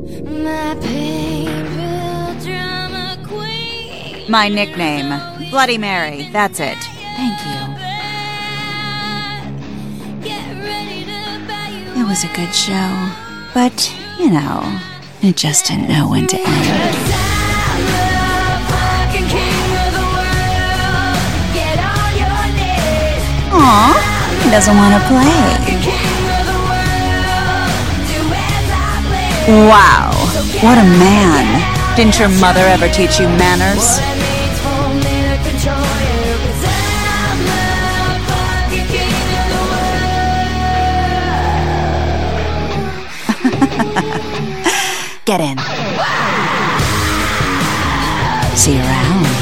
My paper drama queen. My nickname, Bloody Mary, that's it. Thank you. It was a good show, but, you know, it just didn't know when to end. Aw, he doesn't want to play. Wow, what a man. Didn't your mother ever teach you manners? Get in. See you around.